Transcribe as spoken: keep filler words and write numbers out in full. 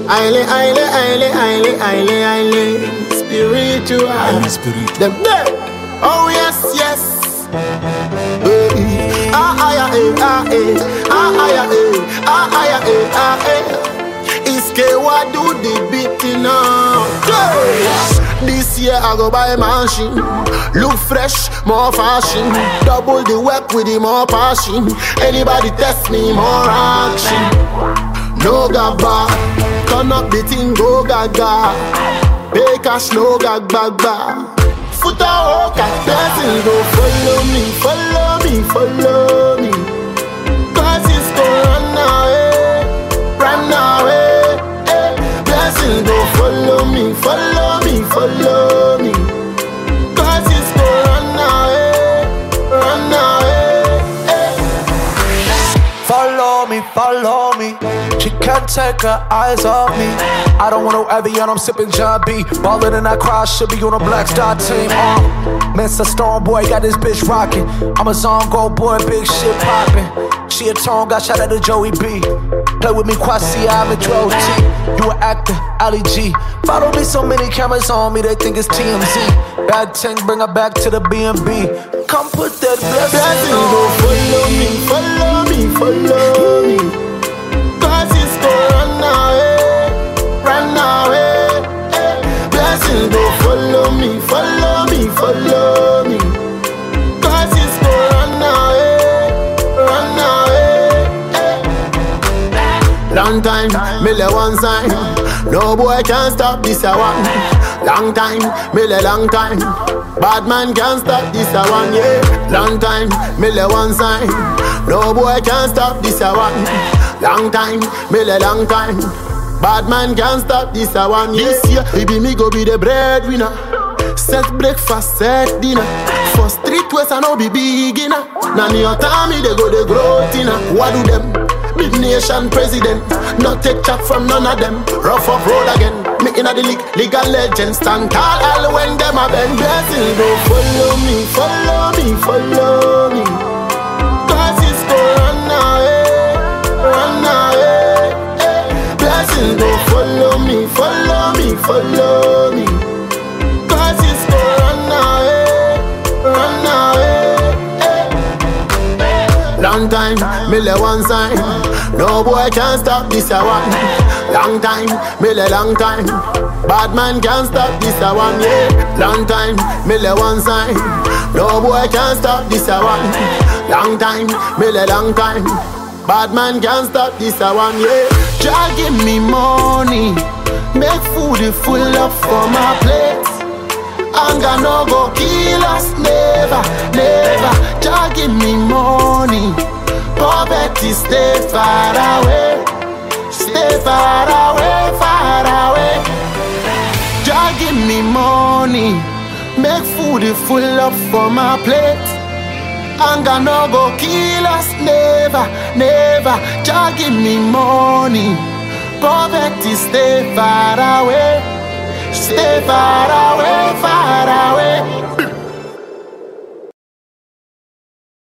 Aile, aile, aile, aile, aile, aile. Spiritual. Aile spiritual. Them there. Oh yes, yes. Hey. Ah, ah, yeah, eh, ah, eh. Ah, ah, yeah, eh. Ah, ah, yeah, eh, ah, eh. Iske what do the beating now? This year I go buy a machine. Look fresh, more fashion. Double the work with the more passion. Anybody test me, more action. No gaba, turn up the thing, go gaga. Pay cash, no gag bag bag. Foot a walk at blessing, go follow me, follow me, follow me. Cause it's gonna run away, run away. Eh. Blessing, go follow me, follow me, follow me. Cause it's gonna run away, run away. Eh. Follow me, follow me. She can't take her eyes off me. I don't want no Evian, I'm sipping John B. Ballin' in that crowd, should be on a Black Star team. Uh, Mister Storm Boy got this bitch rockin'. I'm a Zongo boy, big shit poppin'. She a tone, got shot at the Joey B. Play with me, Kwasi, I'm a Dro T. You an actor, Ali G. Follow me, so many cameras on me, they think it's T M Z. Bad thing, bring her back to the B and B. Come put that blessing on. Go follow me, follow me, follow me. Cause it's gonna run away, run away. Eh. Blessing, go follow me, follow me, follow me. Cause it's gonna run away, run away. Eh. Long time, mille one sign. No boy can stop this a one. Long time, mille long time. Bad man can't stop this a one, yeah. Long time, mille one sign. No boy can stop this a one. Long time, mille long time. Bad man can't stop this a one, yeah. This year, baby me go be the breadwinner. Set breakfast, set dinner. For street west I know be beginner. Now me your time me they go the growth inna. What do them? Big nation president. Not take chat from none of them. Rough up road again. Me inna the league, legal legend. Stand tall all when them a bend. Blessing go follow me, follow me, follow me. Cause it's gonna run away, run away. Eh. Blessing go follow me, follow me, follow me. Cause it's gonna run away, run away. Eh. Long time, mille one sign. No boy can stop this a one. Long time, mille long time. Bad man can't stop this a one, yeah. Long time, mille one sign. No boy can stop this a one. Long time, mille long time. Bad man can't stop this a one, yeah. Jah give me money, make food full up for my plate. Anger no go kill us, never, never. Jah give me money, poverty stay far away, stay far away, far away. Jah give me money, make food full up for my plate. Anger no go kill us, never, never. Jah give me money, poverty stay far away, stay far away, far away.